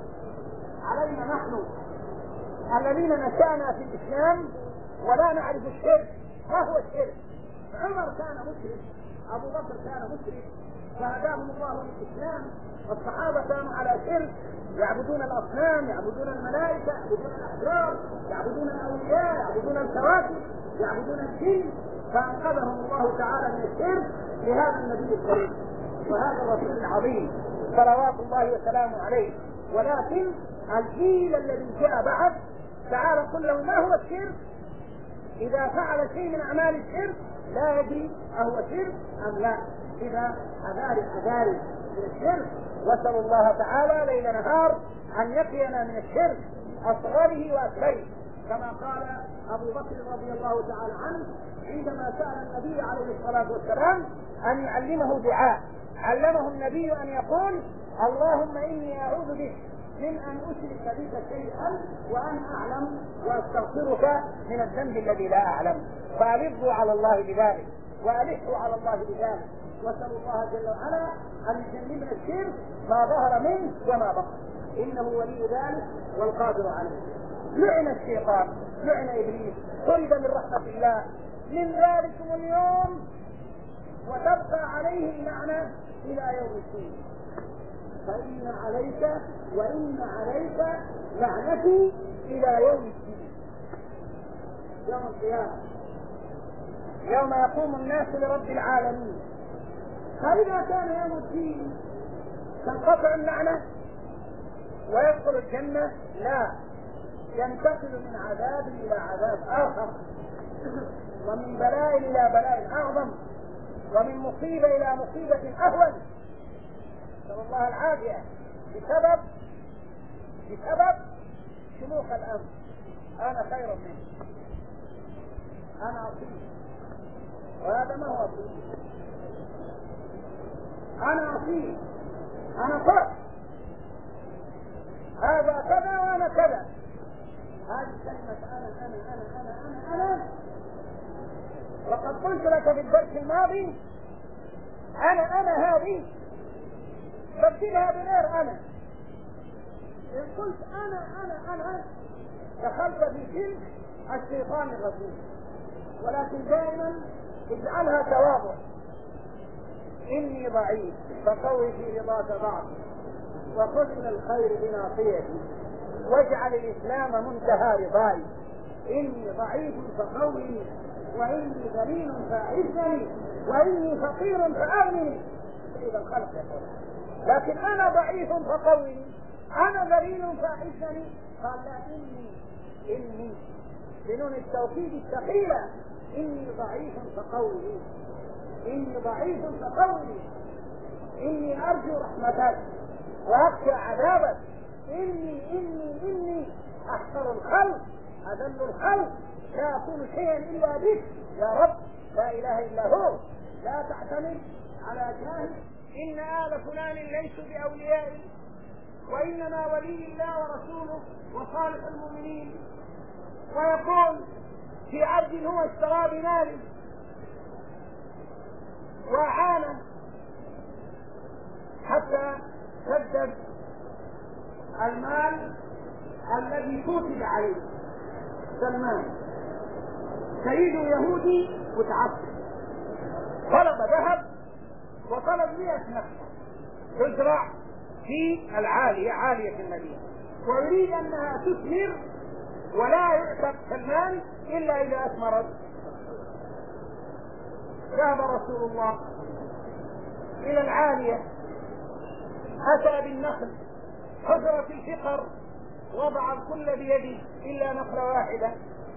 علينا نحن الذين نشأنا في الإسلام ولا نعرف الشرك ما هو الشرك. عمر كان مشرك، أبو بكر كان مشرك فهداهم الله للإسلام. والصحابة كانوا على شرك، يعبدون الأصنام، يعبدون الملائكة، يعبدون الأحجار، يعبدون الأولياء، يعبدون الكواكب، يعبدون الجن. فأنقذهم الله تعالى من الشرك لهذا النبي الكريم وهذا الرسول العظيم صلوات الله وسلامه عليه. ولكن الجيل الذي جاء بعد تعالى قل له ما هو الشرك. إذا فعل شيء من أعمال الشرك لا يدري أهو شرك أم لا. إذا أذار أذار من الشرك. وسأل الله تعالى ليل نهار أن يقينا من الشرك أصغره وأكبره، كما قال أبو بكر رضي الله تعالى عنه عندما سأل النبي عليه الصلاة والسلام أن يعلمه دعاء، علمه النبي أن يقول اللهم إني أعوذ بك من أن أشرك بك شيئا وأنا أعلم وأستغفرك من الذنب الذي لا أعلم. فألظوا على الله بذلك وألحوا على الله بذلك، واسألوا الله جل وعلا أن يجنبنا الشرك ما ظهر منه وما بطن، إنه ولي ذلك والقادر عليه. لعن الشيطان، لعن إبليس، طرد من رحمة الله من ذلكم اليوم وتبقى عليه اللعنة إلى يوم الدين. فإن عليك وإن عليك لعنتي إلى يوم الدين، يوم القيامة، يوم يقوم الناس لرب العالمين. فإذا كان يوم الدين تنقطع اللعنة ويدخل الجنة؟ لا، ينتقل من عذاب إلى عذاب آخر، ومن بلاء إلى بلاء أعظم، ومن مصيبة إلى مصيبة أهون، نسأل الله العافية، بسبب بسبب شموخ الأمر. أنا خير منه، أنا أصيب، وهذا ما هو أصيب، أنا أصيب، أنا فرق، هذا كذا وأنا كذا. هذه كلمة أنا أنا أنا أنا أنا أنا وقد قلت لك في الدرس الماضي أنا أنا هذه بدلها بغير أنا. إن قلت أنا أنا أنا دخلت في سلك الشيطان الرجيم، ولكن دائما اجعلها تواضع. إني ضعيف فقوي في رضاك ضعف، وخذ من الخير بناصيتي، واجعل الإسلام منتهى رضاي. إني ضعيف فقوي، وإني ذليل فأعزني، وإني فقير فأغنني. إذا الخلق يقول، لكن أنا ضعيف فقوي، أنا ذليل فأعزني. قال لا، إني إني بنون التوكيد الثقيلة، إني ضعيف فقوي، إني ضعيف فقوي، إني أرجو رحمتك وأخشى عذابك. إني إني إني أحقر الخلق، أذل الخلق، لا أقول شيئا إلا بك يا رب، لا إله إلا هو. لا تعتمد على جاهل. إن آل فلان ليسوا بأوليائي، وإنما ولي الله ورسوله وصالح المؤمنين. ويقول في عبد هو اشترى بماله وأعانه حتى سدد المال الذي كتب عليه. سلمان سيد يهودي متعصب، طلب ذهب وطلب مئة نخلة تزرع في العالية، عالية المدينة، ويريد أنها تثمر ولا يعتق سلمان إلا إذا أثمرت. ذهب رسول الله إلى العالية، أتى بالنخل، حجرت الفقر، وضع الكل بيده إلا نخلة واحدة.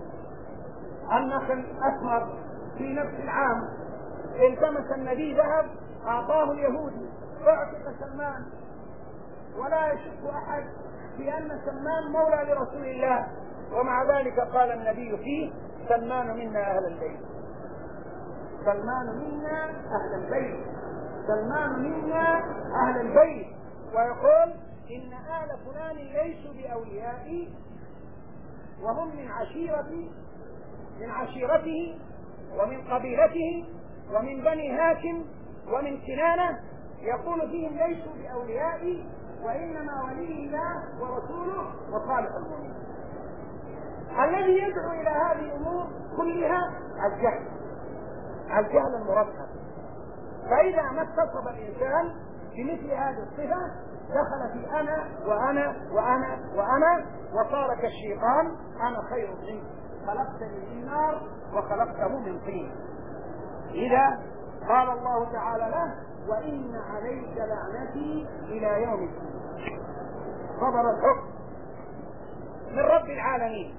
النخل أثمر في نفس العام. التمس النبي ذهب، أعطاه اليهودي، اعتق سلمان. ولا يشك أحد في أن سلمان مولى لرسول الله، ومع ذلك قال النبي فيه: سلمان منا أهل البيت، سلمان منا أهل البيت، سلمان منا أهل البيت. ويقول: إن آل فلان ليسوا بأوليائي، وهم من عشيرتي، من عشيرته ومن قبيلته ومن بني هاشم ومن كنانة. يقول فيهم: ليسوا بأوليائي، وإنما ولي الله ورسوله وصالح المؤمنين. الذي يدعو إلى هذه الأمور كلها الجهل، الجهل المركب. فإذا ما اتصف الإنسان بمثل هذه الصفة دخل في أنا وأنا وأنا وأنا، وصار كالشيطان: أنا خير منه، خلقتني من نار وخلقته من طين. إذا قال الله تعالى له: وإن عليك لعنتي إلى يوم الدين. صدر الحكم من رب العالمين.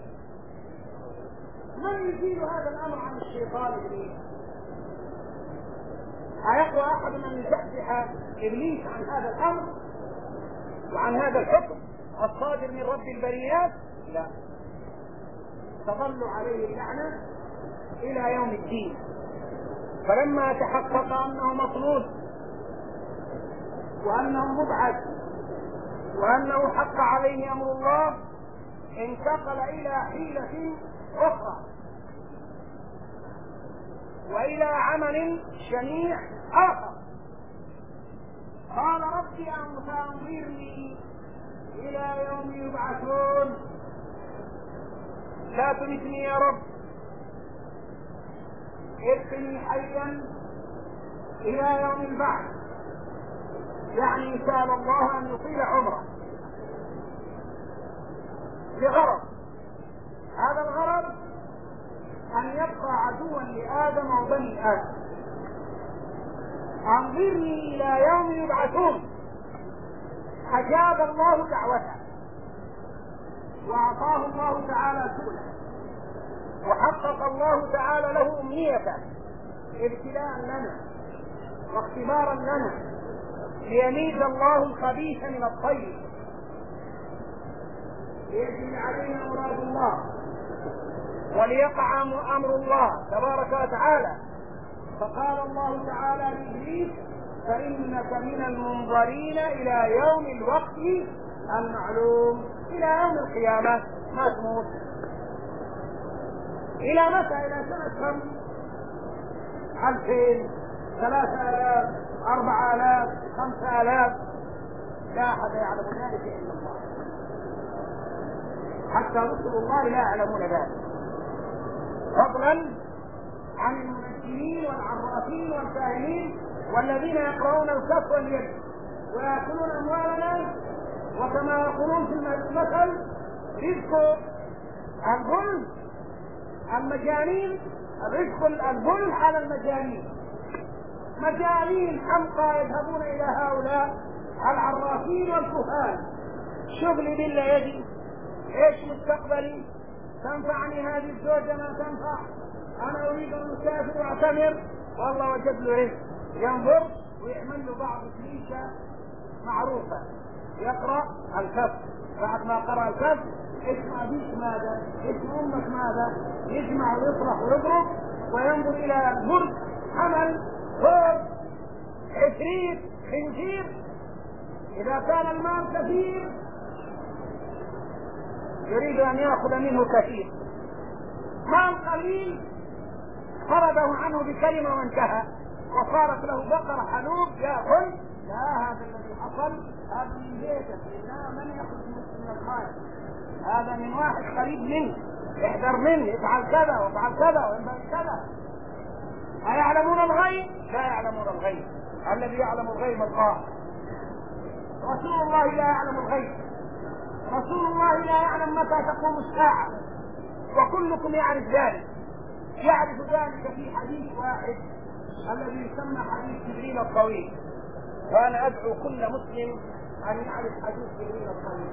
من يزيل هذا الأمر عن الشيطان إبليس؟ أيقوى أحد من يزحزح إبليس عن هذا الأمر وعن هذا الحكم الصادر من رب البريات؟ لا، تظل عليه اللعنة إلى يوم الدين. فلما تحقق أنه مطلوب وأنه مبعث وأنه حق عليه أمر الله انتقل إلى حيلة أخرى وإلى عمل شنيع آخر. قال ربي فأنظرني إلى يوم يبعثون، لا تمتني يا رب، ابقني حيا إلى يوم البعث، يعني سأل الله أن يطيل عمره لغرض. هذا الغرض أن يبقى عدوا لآدم وبني آدم. أنظرني إلى يوم يبعثون، أجاب الله دعوته وأعطاه الله تعالى سؤله، وحقق الله تعالى له أمنيته ابتلاء لنا واختبارا لنا ليميز الله الخبيث من الطيب، ليجري علينا مراد الله وليقع أمر الله تبارك وتعالى. فقال الله تعالى لإبليس فإنك من المنظرين إلى يوم الوقت المعلوم، إلى يوم القيامة ما تموت. إلى متى؟ إلى سنة كم؟ ألفين، ثلاثة آلاف، أربعة آلاف، خمسة آلاف، لا أحد يعلم ذلك إلا الله، حتى رسل الله لا يعلمون ذلك، فضلا عن المنجمين والعرافين والفاهمين والذين يقرؤون الكف واليد ويأكلون أموالنا، وكما يقولون في المثل رزق الظلم المجانين، رزق الظلم على المجانين. مجانين حمقى يذهبون إلى هؤلاء العرافين والكهان، شغلي بالله يدي، ايش مستقبلي، تنفعني هذه الزوجة ما تنفع، انا اريد ان اسافر واعتمر، والله وجد له رزق، ينظر ويعمل له بعض كليشة معروفة، يقرأ الكف، بعد ما قرأ الكف اسم ابيك ماذا، اسم امك ماذا، يجمع ويطرح ويضرب وينظر الى البرد، حمل، ثور، عفريت، خنزير. اذا كان المال كثير يريد ان ياخذ منه كثير، مال قليل فرضه عنه بكلمه وانتهى، وصارت له بقره حلوب ياكل، لا هذا الذي حصل هذا من بيتك، لا من يخرج من الخارج، هذا من واحد قريب منه، احذر منه، افعل كذا وافعل كذا وينبغي كذا. أيعلمون الغيب؟ لا يعلمون الغيب، الذي يعلم الغيب الله. رسول الله لا يعلم الغيب، رسول الله لا يعلم متى تقوم الساعة، وكلكم يعرف ذلك، يعرف ذلك في حديث واحد الذي يسمى حديث جبريل الطويل، وأنا أدعو كل مسلم أن يعرف حديث جبريل الطويل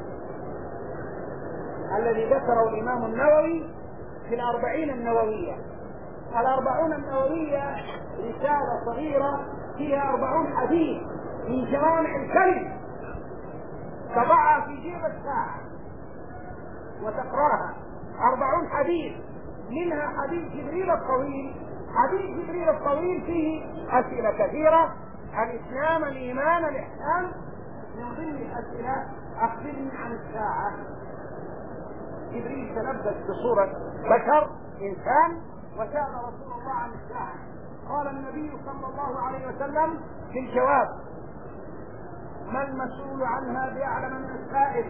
الذي ذكره الإمام النووي في الأربعين النووية. الأربعون النووية رسالة صغيرة فيها أربعون حديث من جوامع الكلم، تضعها في جيب الساعة وتقرأها، أربعون حديث، منها حديث جبريل الطويل. حديث جبريل الطويل فيه أسئلة كثيرة، الإسلام، الإيمان، الإحسان، من ضمن الأسئلة أخبرني عن الساعة. جبريل تلبس بصورة بشر إنسان وسأل رسول الله عن الساعة، قال النبي صلى الله عليه وسلم في الجواب ما المسؤول عنها بأعلم من السائل،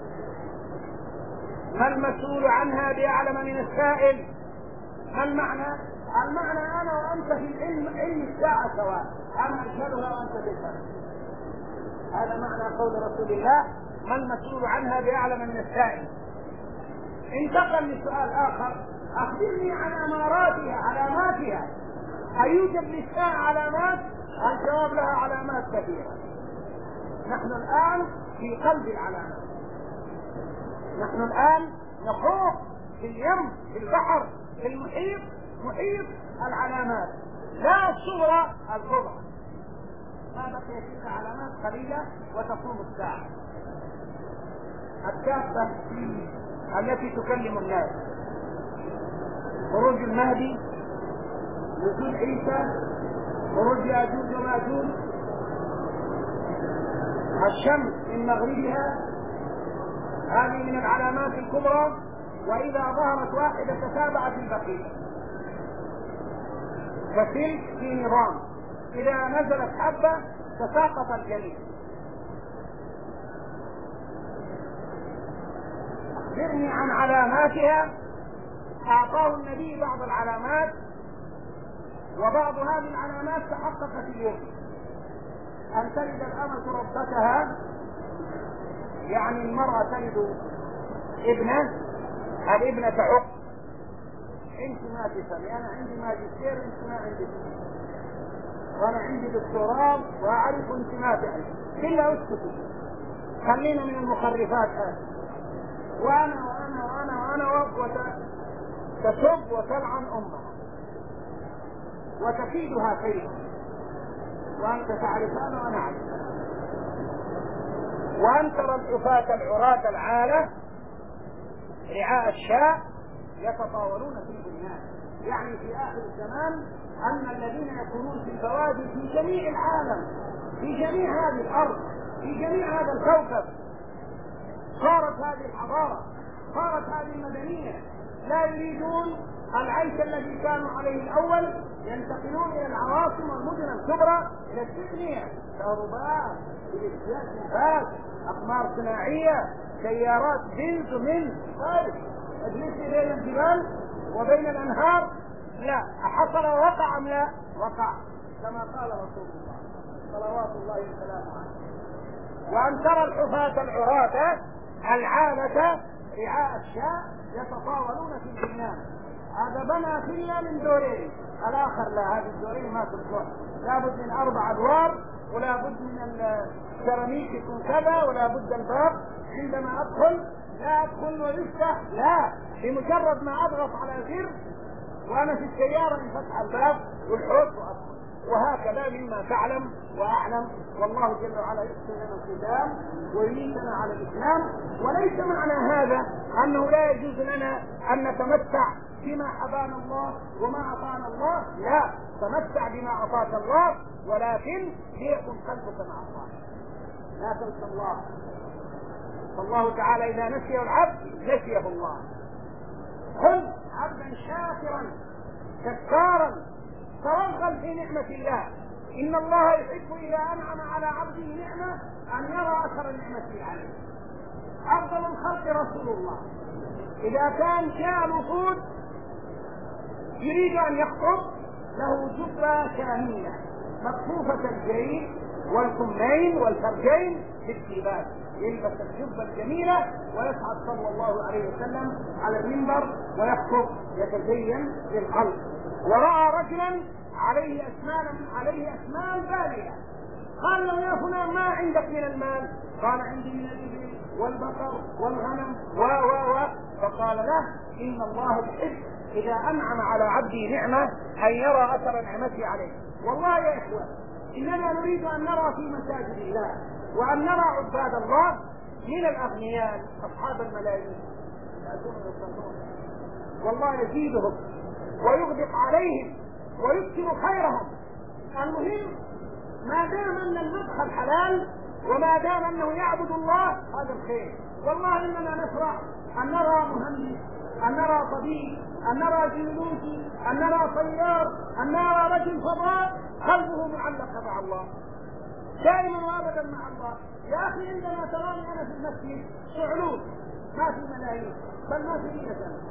ما المسؤول عنها بأعلم من السائل. ما المعنى؟ المعنى أنا وأنت في العلم، علم الساعة سواء، أنا أشهدها وأنت تشهد، هذا معنى قول رسول الله ما المسؤول عنها بأعلم من السائل. انتقل لسؤال آخر، أخبرني عن أماراتها، علاماتها، أيوجد للساعة علامات؟ الجواب لها علامات كثيرة. نحن الآن في قلب العلامات، نحن الآن نخوض في اليم، في البحر، في المحيط، محيط العلامات، لا الصورة الكبرى. ما بقي تلك علامات قليلة وتقوم الساعة. الدابة التي تكلم الناس، خروج المهدي، نزول عيسى، خروج ياجوج وماجوج، الشمس من مغربها هذه من العلامات الكبرى، وإذا ظهرت واحدة تتابعت البقية كسلك في نظام، إذا نزلت حبة تساقط الجميع. أخبرني عن علاماتها. أعطاه النبي بعض العلامات، وبعض هذه العلامات تحققت اليوم. أن تلد الأمة ربتها، يعني المرأة تلد ابنة، الابنة تعق. انت ما تفهمي، انا عندي ماجستير انت ما عندك، وانا عندي دكتوراه واعرف انت ما تعرف، الا اسكتي خلينا من المخرفات هذه. وانا وانا وانا وانا وتسب وتلعن امها وتكيدها كيدا، وانت تعرفان وانا اعرف. وان ترى الحفاة العراة العالة رعاء الشاء يتطاولون في البنيان، يعني في آخر الزمان أن الذين يكونون في البوادي في جميع العالم، في جميع هذه الأرض، في جميع هذا الكوكب، صارت هذه الحضارة، صارت هذه المدنية، لا يريدون العيش الذي كانوا عليه الأول، ينتقلون إلى العواصم والمدن الكبرى، إلى التقنية، كهرباء، إلكتريكيات، أقمار صناعية، سيارات بنز ومن خارج، اجلسي بين الجبال وبين الانهار. لا، حصل وقع ام لا؟ وقع كما قال رسول الله صلوات الله وسلامه عليه. وان ترى الحفاة العراة العالة رعاء الشاء يتطاولون في البنيان. هذا بنى فيلا من دورين، الاخر لا، هذه الدورين ما تصلح، لابد من اربع ادوار، ولا بد من السيراميك يكون كذا، ولا بد الباب عندما ادخل لا ادخل ويفتح، لا، بمجرد ما اضغط على زر وانا في السياره انفتح الباب والحوض وادخل. وهكذا مما تعلم واعلم، والله جل وعلا يحسن لنا الختام ويميتنا على الاسلام. وليس معنى هذا انه لا يجوز لنا ان نتمتع بما حبانا الله وما اعطانا الله، لا، تمتع بما اعطاك الله، ولكن ليكن قلبك مع الله، لا تنسى الله. فالله تعالى اذا نسيه العبد نسيه الله. كن عبدا شاكرا شكارا، توغل في نعمة الله. ان الله يحب اذا انعم على عبده نعمة ان يرى اثر النعمة عليه. افضل الخلق رسول الله، اذا كان جاء الوفود يريد ان يخطب له جبة شامية مكفوفة الجيب والكمين والفرجين بالثيبات، يلبس الجبة الجميلة ويصعد صلى الله عليه وسلم على المنبر ويخطب يتزين للخلق. ورأى رجلا عليه أسمان عليه أسمان بالية، قال له يا فلان ما عندك من المال؟ قال عندي من الإبل والبقر والغنم و و و فقال له إن الله يحب إذا أنعم على عبده نعمة أن يرى أثر نعمته عليه. والله يا إخوة، إننا نريد أن نرى في مساجد الله وأن نرى عباد الله من الأغنياء أصحاب الملايين يأتون ويصلون، والله يزيدهم ويغدق عليهم ويكثر خيرهم. المهم ما دام أن المدخل حلال وما دام أنه يعبد الله هذا الخير. والله إننا نفرح أن نرى مهندس، أن نرى طبيب، أن نرى جيولوجي، أن نرى طيار، أن نرى رجل فضاء قلبه معلق مع الله دائما وابدا مع الله. يا اخي عندما تراني انا في المسجد شعلوب ما في ملايين بل ما في مئة سنة،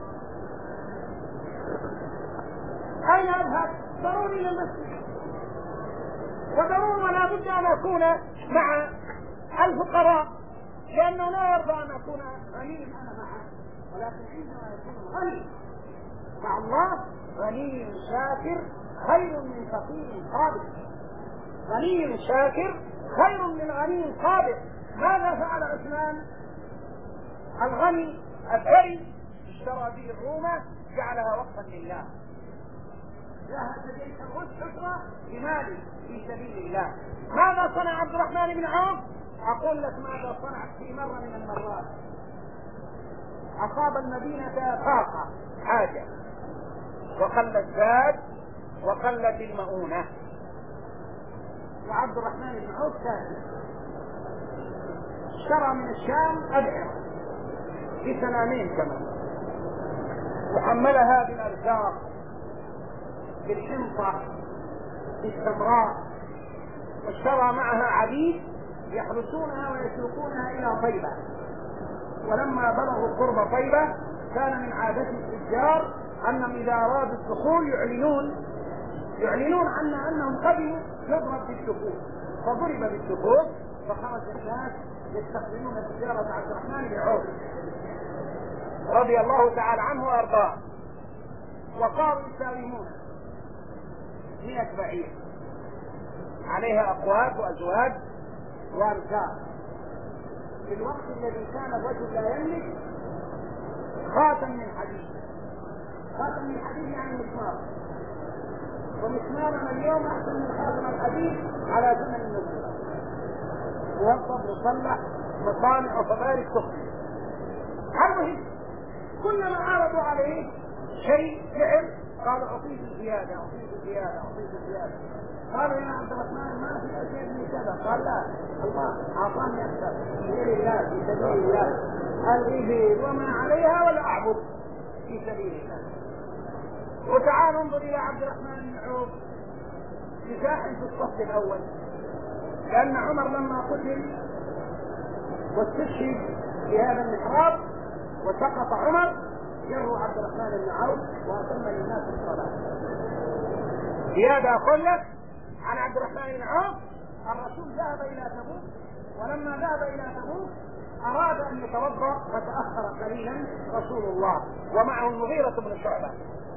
اين اذهب؟ ضروري الى المسجد، وضروري ولا بد ان اكون مع الفقراء، لانه لا يرضى ان اكون غنيا انا معه، ولكن عندما يكون غني مع الله غني شاكر خير من فقير صابر. غني شاكر خير من غني صابر. ماذا فعل عثمان؟ الغني الثري اشترى به الرومة جعلها وقفا لله، جاهز جيش الرد حسرة بماله في سبيل الله. ماذا صنع عبد الرحمن بن عوف؟ اقول لك ماذا صنع في مرة من المرات. اصاب المدينة فاقة حاجة وقل الزاد وقلت المؤونة، وعبد الرحمن بن عوف كان واشترى من الشام أدعرة بثمانين كمان، وحملها بالأرزاق، بالحنطة، بالسمراء، واشترى معها عبيد يحرسونها ويسوقونها إلى طيبة. ولما بلغوا قرب طيبة كان من عادة التجار أنهم إذا أرادوا الدخول يعلنون يعلنون عن أنهم قبلوا يضرب بالسفوف، فضرب بالسفوف فخرج الناس يستخدمون تجارة عبد الرحمن بن عوف رضي الله تعالى عنه وأرضاه، وصاروا يساومون مئة بعير عليها أقوات وأزواج وأركاب. في الوقت الذي كان الرجل لا يملك خاتم من حديد، خاتم من حديد يعني مسمار، ومسمارنا اليوم أحسن من خاتم الحديد على زمن النبوة، موظف مصلح مصانع وفبارك تخفي. المهم كلما عرضوا عليه شيء فعل قالوا أعطيه زيادة أعطيه زيادة أعطيه زيادة. قالوا يا عبد الرحمن ما في أشياء من كذا، قال لا الله أعطاني أكثر في سبيل الله في سبيل الله الإبل وما عليها ولا أعبد في سبيل الله. وتعال انظر إلى عبد الرحمن بن عوف يزاحم في الصف الأول، لأن عمر لما قتل واستشهد في هذا المحراب وسقط عمر جروا عبد الرحمن بن عوف وأتم للناس الصلاة. زيادة أقول لك عن عبد الرحمن بن عوف، الرسول ذهب إلى تبوك، ولما ذهب إلى تبوك أراد أن يتوضأ فتأخر قليلا رسول الله ومعه المغيرة بن شعبة.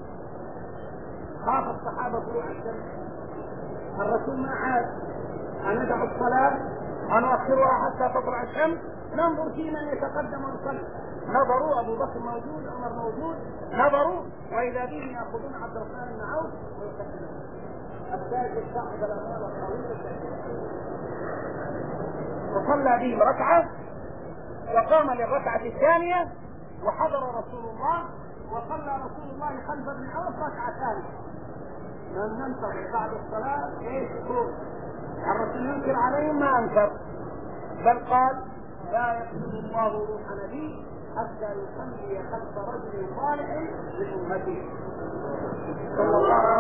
خاف الصحابة طلوع الشمس، الرسول ما عاد، أندع الصلاة أنؤخرها حتى تطلع الشمس ننظر فيما يتقدم ونصلي. نظروا، أبو بكر موجود، عمر موجود، نظروا وإذا بهم يأخذون عبد الرحمن بن عوف ويقدمون التاجر صاحب الأموال الطويلة، وصلى بهم ركعة وقام للركعة الثانية وحضر رسول الله وصلى رسول الله خلف ابن عوف ركعة ثانية. من ننتظر بعد الصلاة ايش يقول؟ الرسول ينكر عليهم ما انكر، بل قال لا يقبل الله روح نبي حتى يصلي خلف رجل صالح من امته صلى الله